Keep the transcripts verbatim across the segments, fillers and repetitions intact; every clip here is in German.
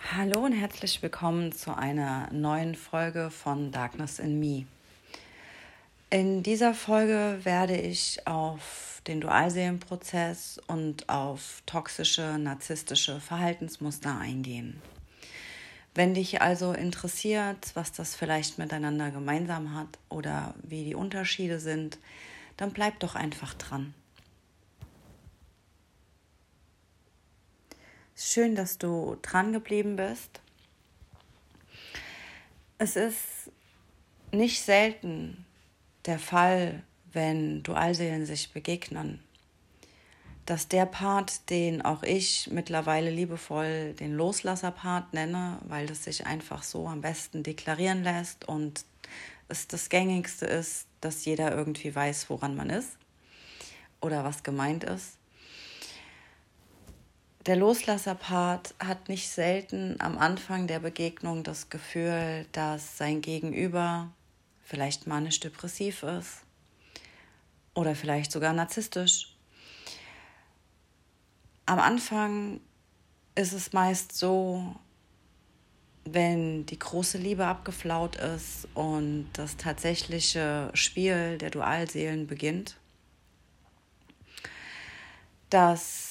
Hallo und herzlich willkommen zu einer neuen Folge von Darkness in Me. In dieser Folge werde ich auf den Dualseelenprozess und auf toxische, narzisstische Verhaltensmuster eingehen. Wenn dich also interessiert, was das vielleicht miteinander gemeinsam hat oder wie die Unterschiede sind, dann bleib doch einfach dran. Schön, dass du dran geblieben bist. Es ist nicht selten der Fall, wenn Dualseelen sich begegnen, dass der Part, den auch ich mittlerweile liebevoll den Loslasser-Part nenne, weil das sich einfach so am besten deklarieren lässt und es das Gängigste ist, dass jeder irgendwie weiß, woran man ist oder was gemeint ist. Der Loslasser-Part hat nicht selten am Anfang der Begegnung das Gefühl, dass sein Gegenüber vielleicht manisch-depressiv ist oder vielleicht sogar narzisstisch. Am Anfang ist es meist so, wenn die große Liebe abgeflaut ist und das tatsächliche Spiel der Dualseelen beginnt, dass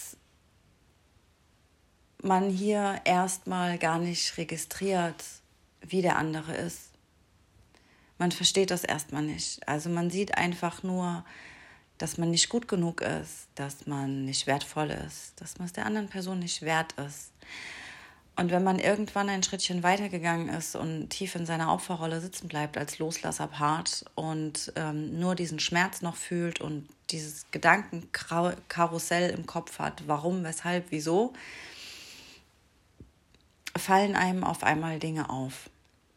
man hier erstmal gar nicht registriert, wie der andere ist. Man versteht das erstmal nicht. Also man sieht einfach nur, dass man nicht gut genug ist, dass man nicht wertvoll ist, dass man es der anderen Person nicht wert ist. Und wenn man irgendwann ein Schrittchen weitergegangen ist und tief in seiner Opferrolle sitzen bleibt als Loslasser-Part und ähm, nur diesen Schmerz noch fühlt und dieses Gedankenkarussell im Kopf hat, warum, weshalb, wieso, fallen einem auf einmal Dinge auf.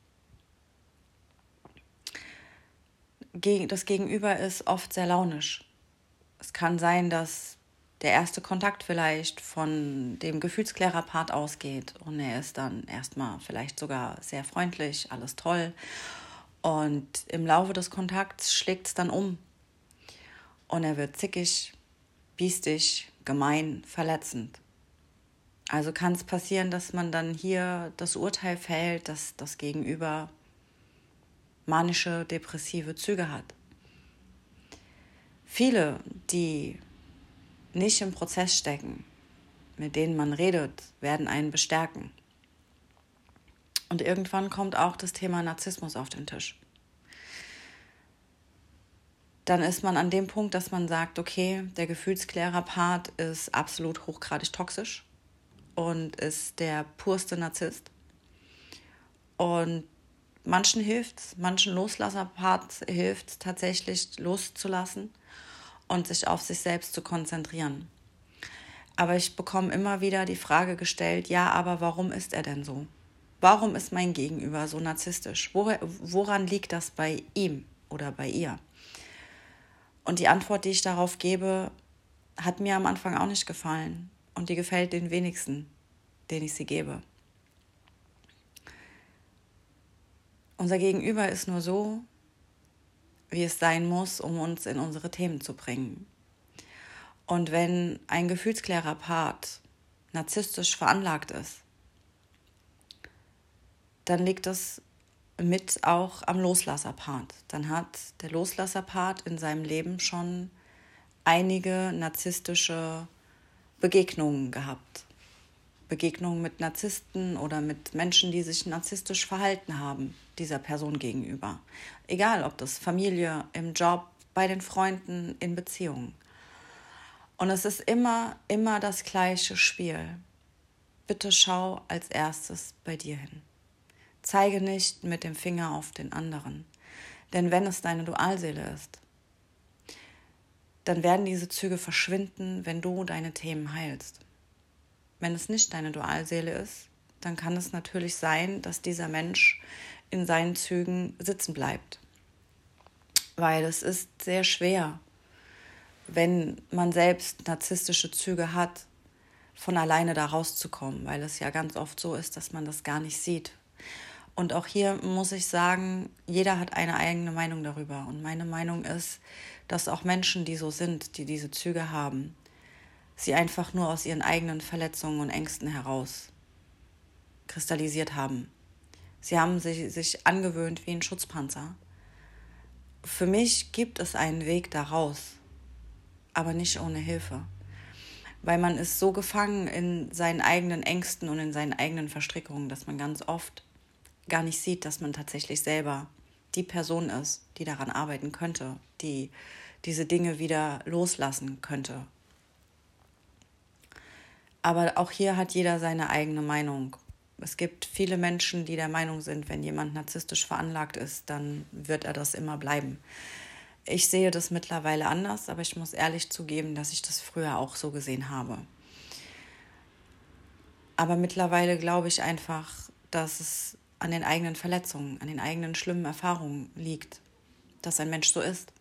Das Gegenüber ist oft sehr launisch. Es kann sein, dass der erste Kontakt vielleicht von dem Gefühlsklärer-Part ausgeht und er ist dann erstmal vielleicht sogar sehr freundlich, alles toll. Und im Laufe des Kontakts schlägt es dann um und er wird zickig, biestig, gemein, verletzend. Also kann es passieren, dass man dann hier das Urteil fällt, dass das Gegenüber manische, depressive Züge hat. Viele, die nicht im Prozess stecken, mit denen man redet, werden einen bestärken. Und irgendwann kommt auch das Thema Narzissmus auf den Tisch. Dann ist man an dem Punkt, dass man sagt, okay, der Gefühlsklärer-Part ist absolut hochgradig toxisch und ist der purste Narzisst. Und manchen hilft es, manchen Loslasser-Parts hilft es tatsächlich loszulassen und sich auf sich selbst zu konzentrieren. Aber ich bekomme immer wieder die Frage gestellt, ja, aber warum ist er denn so? Warum ist mein Gegenüber so narzisstisch? Woran liegt das bei ihm oder bei ihr? Und die Antwort, die ich darauf gebe, hat mir am Anfang auch nicht gefallen. Und die gefällt den wenigsten, denen ich sie gebe. Unser Gegenüber ist nur so, wie es sein muss, um uns in unsere Themen zu bringen. Und wenn ein Gefühlsklärer-Part narzisstisch veranlagt ist, dann liegt das mit auch am Loslasser-Part. Dann hat der Loslasser-Part in seinem Leben schon einige narzisstische Begegnungen gehabt. Begegnungen mit Narzissten oder mit Menschen, die sich narzisstisch verhalten haben, dieser Person gegenüber. Egal, ob das Familie, im Job, bei den Freunden, in Beziehungen. Und es ist immer, immer das gleiche Spiel. Bitte schau als erstes bei dir hin. Zeige nicht mit dem Finger auf den anderen. Denn wenn es deine Dualseele ist, dann werden diese Züge verschwinden, wenn du deine Themen heilst. Wenn es nicht deine Dualseele ist, dann kann es natürlich sein, dass dieser Mensch in seinen Zügen sitzen bleibt. Weil es ist sehr schwer, wenn man selbst narzisstische Züge hat, von alleine da rauszukommen, weil es ja ganz oft so ist, dass man das gar nicht sieht. Und auch hier muss ich sagen, jeder hat eine eigene Meinung darüber. Und meine Meinung ist, dass auch Menschen, die so sind, die diese Züge haben, sie einfach nur aus ihren eigenen Verletzungen und Ängsten heraus kristallisiert haben. Sie haben sich, sich angewöhnt wie ein Schutzpanzer. Für mich gibt es einen Weg daraus, aber nicht ohne Hilfe. Weil man ist so gefangen in seinen eigenen Ängsten und in seinen eigenen Verstrickungen, dass man ganz oft gar nicht sieht, dass man tatsächlich selber die Person ist, die daran arbeiten könnte, die diese Dinge wieder loslassen könnte. Aber auch hier hat jeder seine eigene Meinung. Es gibt viele Menschen, die der Meinung sind, wenn jemand narzisstisch veranlagt ist, dann wird er das immer bleiben. Ich sehe das mittlerweile anders, aber ich muss ehrlich zugeben, dass ich das früher auch so gesehen habe. Aber mittlerweile glaube ich einfach, dass es an den eigenen Verletzungen, an den eigenen schlimmen Erfahrungen liegt, dass ein Mensch so ist.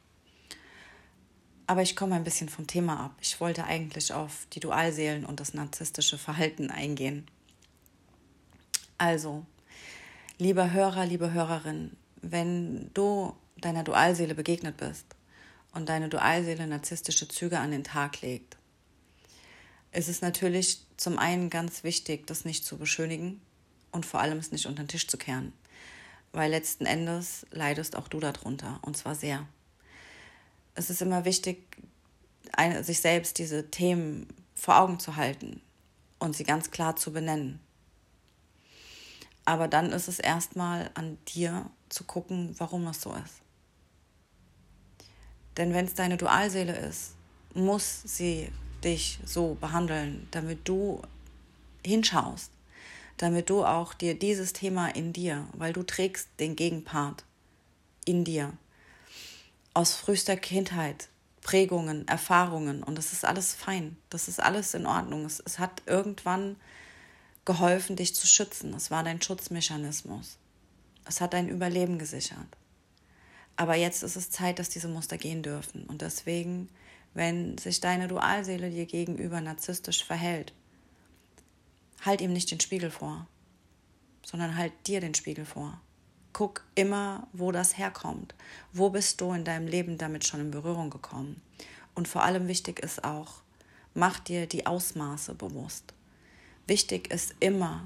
Aber ich komme ein bisschen vom Thema ab. Ich wollte eigentlich auf die Dualseelen und das narzisstische Verhalten eingehen. Also, lieber Hörer, liebe Hörerin, wenn du deiner Dualseele begegnet bist und deine Dualseele narzisstische Züge an den Tag legt, ist es natürlich zum einen ganz wichtig, das nicht zu beschönigen und vor allem es nicht unter den Tisch zu kehren, weil letzten Endes leidest auch du darunter, und zwar sehr. Es ist immer wichtig, sich selbst diese Themen vor Augen zu halten und sie ganz klar zu benennen. Aber dann ist es erstmal an dir zu gucken, warum es so ist. Denn wenn es deine Dualseele ist, muss sie dich so behandeln, damit du hinschaust, damit du auch dir dieses Thema in dir, weil du trägst den Gegenpart in dir, aus frühester Kindheit, Prägungen, Erfahrungen, und das ist alles fein, das ist alles in Ordnung. Es, es hat irgendwann geholfen, dich zu schützen. Es war dein Schutzmechanismus. Es hat dein Überleben gesichert. Aber jetzt ist es Zeit, dass diese Muster gehen dürfen. Und deswegen, wenn sich deine Dualseele dir gegenüber narzisstisch verhält, halt ihm nicht den Spiegel vor, sondern halt dir den Spiegel vor. Guck immer, wo das herkommt. Wo bist du in deinem Leben damit schon in Berührung gekommen? Und vor allem wichtig ist auch, mach dir die Ausmaße bewusst. Wichtig ist immer,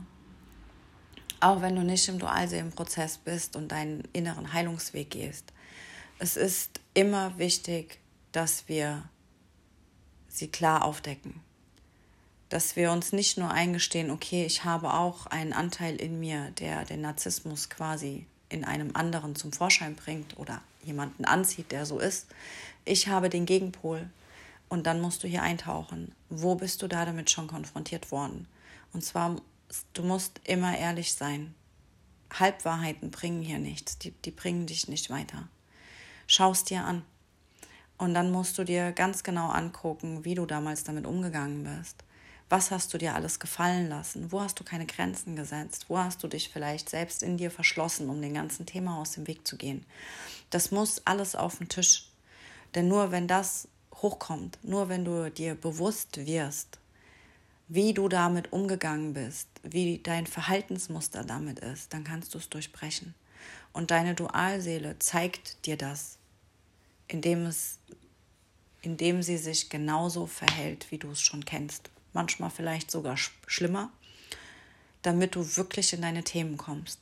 auch wenn du nicht im Dualseelenprozess bist und deinen inneren Heilungsweg gehst, es ist immer wichtig, dass wir sie klar aufdecken. Dass wir uns nicht nur eingestehen, okay, ich habe auch einen Anteil in mir, der den Narzissmus quasi in einem anderen zum Vorschein bringt oder jemanden anzieht, der so ist. Ich habe den Gegenpol und dann musst du hier eintauchen. Wo bist du da damit schon konfrontiert worden? Und zwar, du musst immer ehrlich sein. Halbwahrheiten bringen hier nichts, die, die bringen dich nicht weiter. Schau es dir an. Und dann musst du dir ganz genau angucken, wie du damals damit umgegangen bist. Was hast du dir alles gefallen lassen? Wo hast du keine Grenzen gesetzt? Wo hast du dich vielleicht selbst in dir verschlossen, um dem ganzen Thema aus dem Weg zu gehen? Das muss alles auf den Tisch. Denn nur wenn das hochkommt, nur wenn du dir bewusst wirst, wie du damit umgegangen bist, wie dein Verhaltensmuster damit ist, dann kannst du es durchbrechen. Und deine Dualseele zeigt dir das, indem, es, indem sie sich genauso verhält, wie du es schon kennst. Manchmal vielleicht sogar sch- schlimmer, damit du wirklich in deine Themen kommst.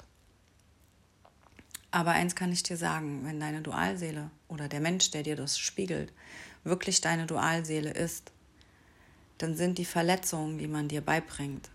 Aber eins kann ich dir sagen, wenn deine Dualseele oder der Mensch, der dir das spiegelt, wirklich deine Dualseele ist, dann sind die Verletzungen, die man dir beibringt,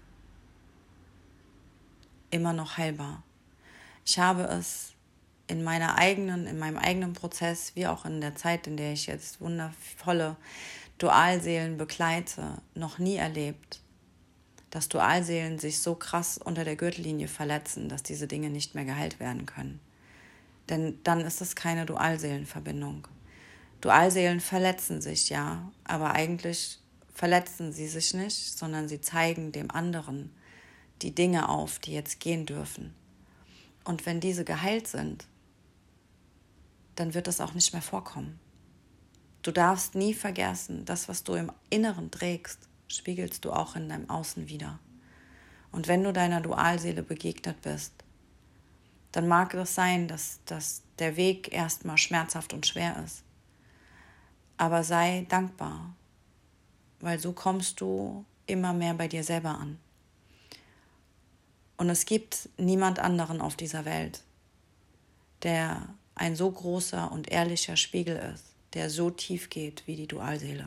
immer noch heilbar. Ich habe es in meiner eigenen, in meinem eigenen Prozess, wie auch in der Zeit, in der ich jetzt wundervolle Dualseelen begleite, noch nie erlebt, dass Dualseelen sich so krass unter der Gürtellinie verletzen, dass diese Dinge nicht mehr geheilt werden können. Denn dann ist es keine Dualseelenverbindung. Dualseelen verletzen sich, ja, aber eigentlich verletzen sie sich nicht, sondern sie zeigen dem anderen die Dinge auf, die jetzt gehen dürfen. Und wenn diese geheilt sind, dann wird es auch nicht mehr vorkommen. Du darfst nie vergessen, das, was du im Inneren trägst, spiegelst du auch in deinem Außen wider. Und wenn du deiner Dualseele begegnet bist, dann mag es sein, dass, dass der Weg erstmal schmerzhaft und schwer ist. Aber sei dankbar, weil so kommst du immer mehr bei dir selber an. Und es gibt niemand anderen auf dieser Welt, der ein so großer und ehrlicher Spiegel ist, der so tief geht wie die Dualseele.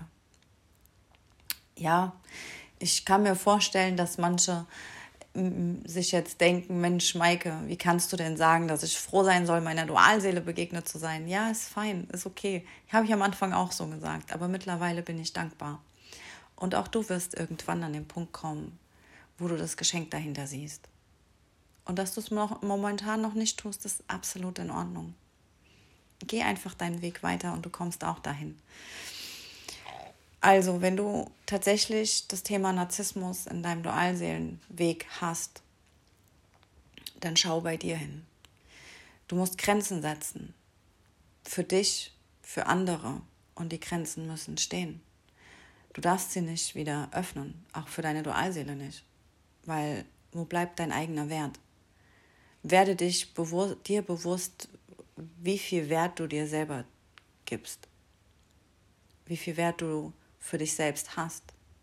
Ja, ich kann mir vorstellen, dass manche sich jetzt denken, Mensch, Maike, wie kannst du denn sagen, dass ich froh sein soll, meiner Dualseele begegnet zu sein? Ja, ist fein, ist okay. Habe ich am Anfang auch so gesagt, aber mittlerweile bin ich dankbar. Und auch du wirst irgendwann an den Punkt kommen, wo du das Geschenk dahinter siehst. Und dass du es momentan noch nicht tust, ist absolut in Ordnung. Geh einfach deinen Weg weiter und du kommst auch dahin. Also, wenn du tatsächlich das Thema Narzissmus in deinem Dualseelenweg hast, dann schau bei dir hin. Du musst Grenzen setzen. Für dich, für andere. Und die Grenzen müssen stehen. Du darfst sie nicht wieder öffnen. Auch für deine Dualseele nicht. Weil, wo bleibt dein eigener Wert? Werde dich bewusst, dir bewusst, wie viel Wert du dir selber gibst. Wie viel Wert du für dich selbst hast.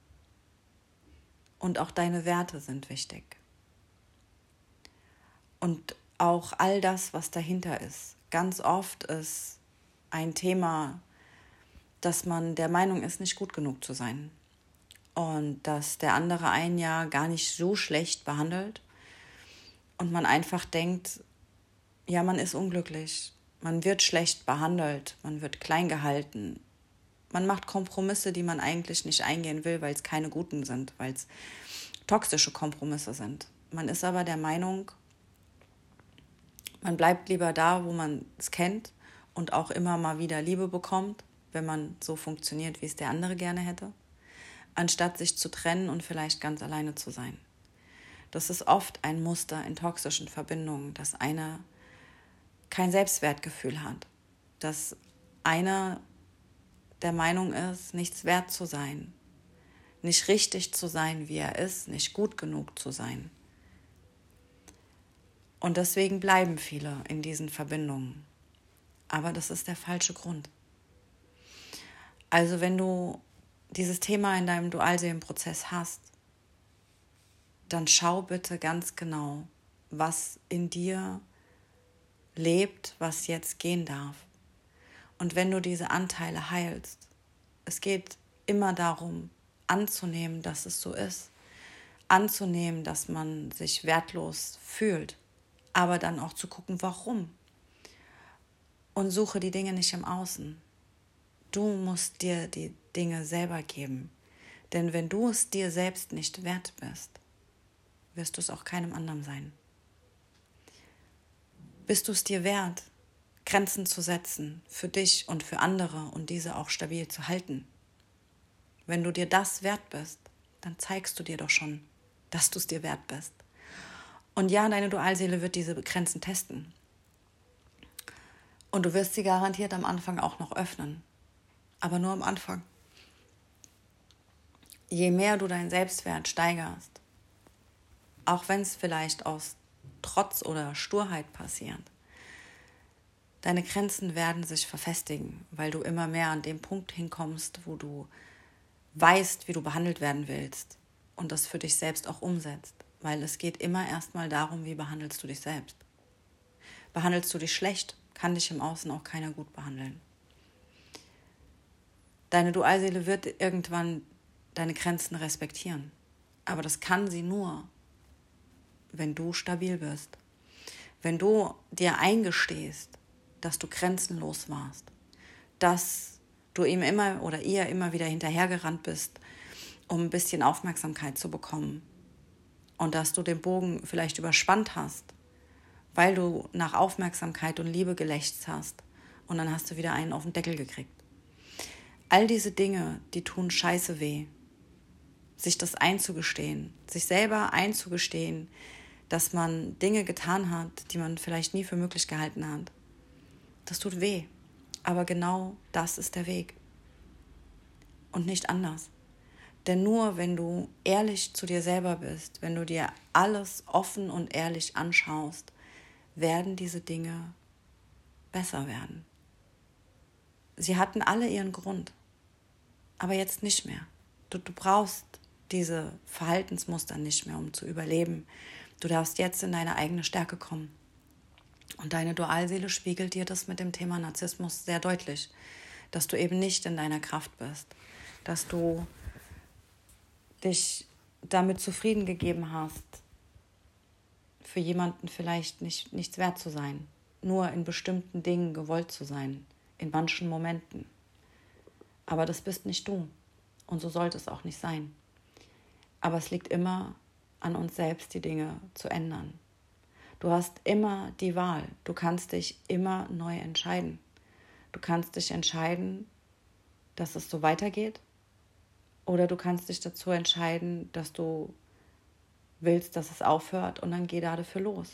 Und auch deine Werte sind wichtig. Und auch all das, was dahinter ist. Ganz oft ist ein Thema, dass man der Meinung ist, nicht gut genug zu sein. Und dass der andere einen ja gar nicht so schlecht behandelt. Und man einfach denkt, ja, man ist unglücklich. Man wird schlecht behandelt. Man wird klein gehalten. Man macht Kompromisse, die man eigentlich nicht eingehen will, weil es keine guten sind, weil es toxische Kompromisse sind. Man ist aber der Meinung, man bleibt lieber da, wo man es kennt und auch immer mal wieder Liebe bekommt, wenn man so funktioniert, wie es der andere gerne hätte, anstatt sich zu trennen und vielleicht ganz alleine zu sein. Das ist oft ein Muster in toxischen Verbindungen, dass einer kein Selbstwertgefühl hat, dass einer der Meinung ist, nichts wert zu sein, nicht richtig zu sein, wie er ist, nicht gut genug zu sein. Und deswegen bleiben viele in diesen Verbindungen. Aber das ist der falsche Grund. Also wenn du dieses Thema in deinem Dualseelenprozess hast, dann schau bitte ganz genau, was in dir lebt, was jetzt gehen darf. Und wenn du diese Anteile heilst, es geht immer darum, anzunehmen, dass es so ist, anzunehmen, dass man sich wertlos fühlt, aber dann auch zu gucken, warum. Und suche die Dinge nicht im Außen. Du musst dir die Dinge selber geben. Denn wenn du es dir selbst nicht wert bist, wirst du es auch keinem anderen sein. Bist du es dir wert, Grenzen zu setzen für dich und für andere und diese auch stabil zu halten? Wenn du dir das wert bist, dann zeigst du dir doch schon, dass du es dir wert bist. Und ja, deine Dualseele wird diese Grenzen testen. Und du wirst sie garantiert am Anfang auch noch öffnen. Aber nur am Anfang. Je mehr du deinen Selbstwert steigerst, auch wenn es vielleicht aus Trotz oder Sturheit passiert, deine Grenzen werden sich verfestigen, weil du immer mehr an dem Punkt hinkommst, wo du weißt, wie du behandelt werden willst und das für dich selbst auch umsetzt. Weil es geht immer erstmal darum, wie behandelst du dich selbst. Behandelst du dich schlecht, kann dich im Außen auch keiner gut behandeln. Deine Dualseele wird irgendwann deine Grenzen respektieren. Aber das kann sie nur, wenn du stabil bist. Wenn du dir eingestehst, dass du grenzenlos warst, dass du ihm immer oder ihr immer wieder hinterhergerannt bist, um ein bisschen Aufmerksamkeit zu bekommen und dass du den Bogen vielleicht überspannt hast, weil du nach Aufmerksamkeit und Liebe gelächzt hast und dann hast du wieder einen auf den Deckel gekriegt. All diese Dinge, die tun scheiße weh. Sich das einzugestehen, sich selber einzugestehen, dass man Dinge getan hat, die man vielleicht nie für möglich gehalten hat. Das tut weh, aber genau das ist der Weg und nicht anders. Denn nur wenn du ehrlich zu dir selber bist, wenn du dir alles offen und ehrlich anschaust, werden diese Dinge besser werden. Sie hatten alle ihren Grund, aber jetzt nicht mehr. Du, du brauchst diese Verhaltensmuster nicht mehr, um zu überleben, Du darfst jetzt in deine eigene Stärke kommen. Und deine Dualseele spiegelt dir das mit dem Thema Narzissmus sehr deutlich, dass du eben nicht in deiner Kraft bist, dass du dich damit zufrieden gegeben hast, für jemanden vielleicht nicht, nichts wert zu sein, nur in bestimmten Dingen gewollt zu sein, in manchen Momenten. Aber das bist nicht du und so sollte es auch nicht sein. Aber es liegt immer an uns selbst, die Dinge zu ändern. Du hast immer die Wahl. Du kannst dich immer neu entscheiden. Du kannst dich entscheiden, dass es so weitergeht. Oder du kannst dich dazu entscheiden, dass du willst, dass es aufhört und dann geh dafür los.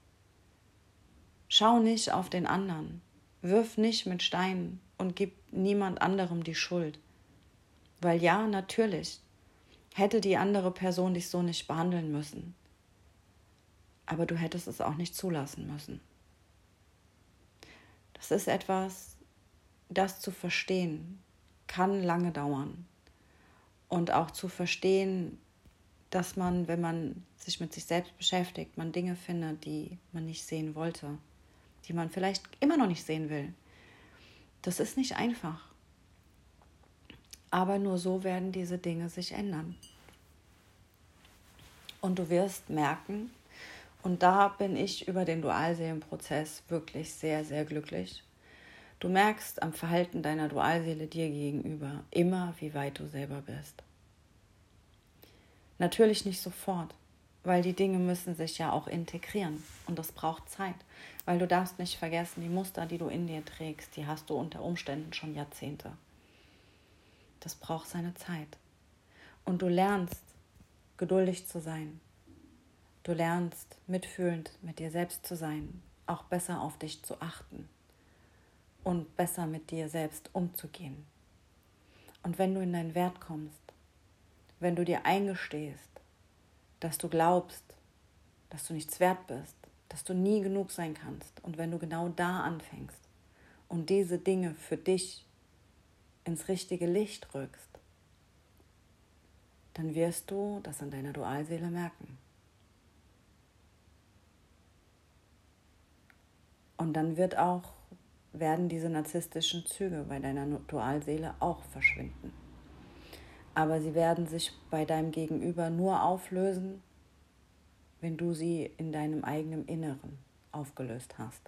Schau nicht auf den anderen. Wirf nicht mit Steinen und gib niemand anderem die Schuld. Weil ja, natürlich hätte die andere Person dich so nicht behandeln müssen. Aber du hättest es auch nicht zulassen müssen. Das ist etwas, das zu verstehen, kann lange dauern. Und auch zu verstehen, dass man, wenn man sich mit sich selbst beschäftigt, man Dinge findet, die man nicht sehen wollte, die man vielleicht immer noch nicht sehen will. Das ist nicht einfach. Aber nur so werden diese Dinge sich ändern. Und du wirst merken, und da bin ich über den Dualseelenprozess wirklich sehr, sehr glücklich. Du merkst am Verhalten deiner Dualseele dir gegenüber immer, wie weit du selber bist. Natürlich nicht sofort, weil die Dinge müssen sich ja auch integrieren und das braucht Zeit. Weil du darfst nicht vergessen, die Muster, die du in dir trägst, die hast du unter Umständen schon Jahrzehnte. Das braucht seine Zeit. Und du lernst, geduldig zu sein. Du lernst, mitfühlend mit dir selbst zu sein, auch besser auf dich zu achten und besser mit dir selbst umzugehen. Und wenn du in deinen Wert kommst, wenn du dir eingestehst, dass du glaubst, dass du nichts wert bist, dass du nie genug sein kannst und wenn du genau da anfängst und diese Dinge für dich ins richtige Licht rückst, dann wirst du das an deiner Dualseele merken. Und dann wird auch, werden diese narzisstischen Züge bei deiner Dualseele auch verschwinden. Aber sie werden sich bei deinem Gegenüber nur auflösen, wenn du sie in deinem eigenen Inneren aufgelöst hast.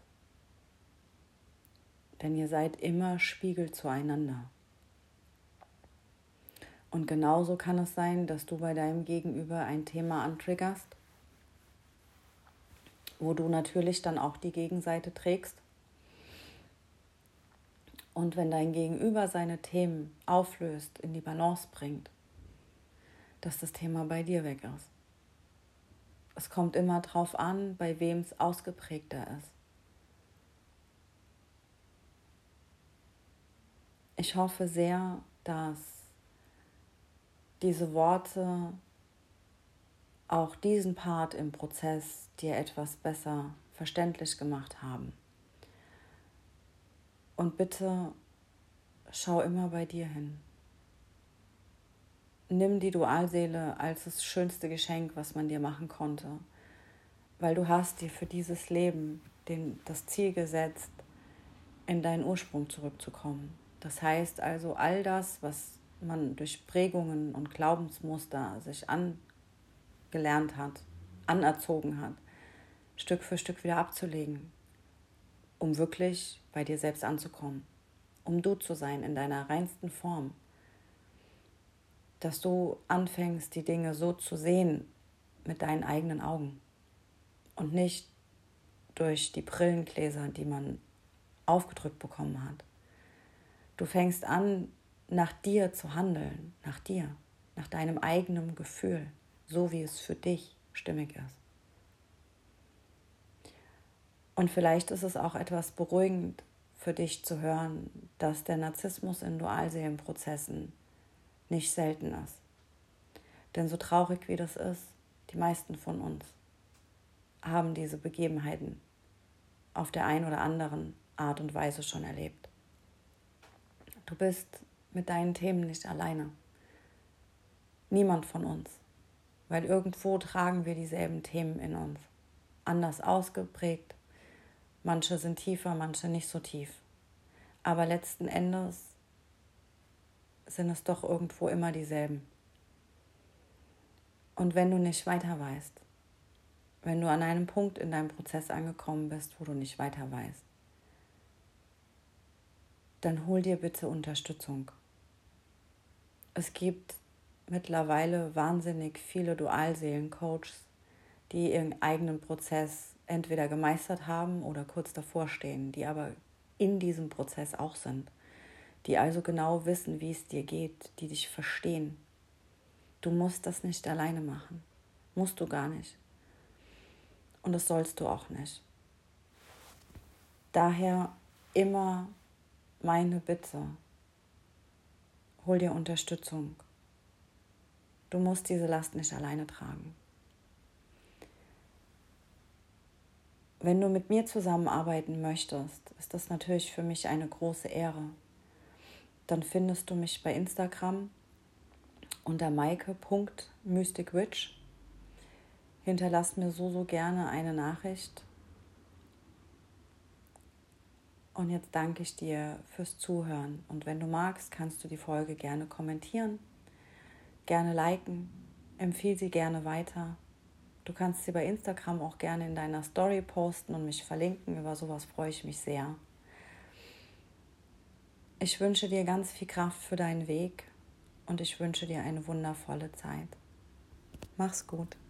Denn ihr seid immer Spiegel zueinander. Und genauso kann es sein, dass du bei deinem Gegenüber ein Thema antriggerst, wo du natürlich dann auch die Gegenseite trägst. Und wenn dein Gegenüber seine Themen auflöst, in die Balance bringt, dass das Thema bei dir weg ist. Es kommt immer drauf an, bei wem es ausgeprägter ist. Ich hoffe sehr, dass diese Worte auch diesen Part im Prozess dir etwas besser verständlich gemacht haben. Und bitte schau immer bei dir hin. Nimm die Dualseele als das schönste Geschenk, was man dir machen konnte, weil du hast dir für dieses Leben den, das Ziel gesetzt, in deinen Ursprung zurückzukommen. Das heißt also, all das, was man durch Prägungen und Glaubensmuster sich angelernt hat, anerzogen hat, Stück für Stück wieder abzulegen, um wirklich bei dir selbst anzukommen, um du zu sein in deiner reinsten Form, dass du anfängst, die Dinge so zu sehen mit deinen eigenen Augen und nicht durch die Brillengläser, die man aufgedrückt bekommen hat. Du fängst an, nach dir zu handeln, nach dir, nach deinem eigenen Gefühl, so wie es für dich stimmig ist. Und vielleicht ist es auch etwas beruhigend für dich zu hören, dass der Narzissmus in Dualseelenprozessen nicht selten ist. Denn so traurig wie das ist, die meisten von uns haben diese Begebenheiten auf der einen oder anderen Art und Weise schon erlebt. Du bist mit deinen Themen nicht alleine. Niemand von uns. weil irgendwo tragen wir dieselben Themen in uns. Anders ausgeprägt. Manche sind tiefer, manche nicht so tief. Aber letzten Endes sind es doch irgendwo immer dieselben. Und wenn du nicht weiter weißt, wenn du an einem Punkt in deinem Prozess angekommen bist, wo du nicht weiter weißt, dann hol dir bitte Unterstützung. Es gibt mittlerweile wahnsinnig viele Dualseelencoaches, die ihren eigenen Prozess entweder gemeistert haben oder kurz davor stehen, die aber in diesem Prozess auch sind, die also genau wissen, wie es dir geht, die dich verstehen. Du musst das nicht alleine machen. Musst du gar nicht. Und das sollst du auch nicht. Daher immer meine Bitte, hol dir Unterstützung. Du musst diese Last nicht alleine tragen. Wenn du mit mir zusammenarbeiten möchtest, ist das natürlich für mich eine große Ehre. Dann findest du mich bei Instagram unter maike punkt mysticwitch. Hinterlass mir so, so gerne eine Nachricht. Und jetzt danke ich dir fürs Zuhören. Und wenn du magst, kannst du die Folge gerne kommentieren, gerne liken, empfehle sie gerne weiter. Du kannst sie bei Instagram auch gerne in deiner Story posten und mich verlinken. Über sowas freue ich mich sehr. Ich wünsche dir ganz viel Kraft für deinen Weg und ich wünsche dir eine wundervolle Zeit. Mach's gut.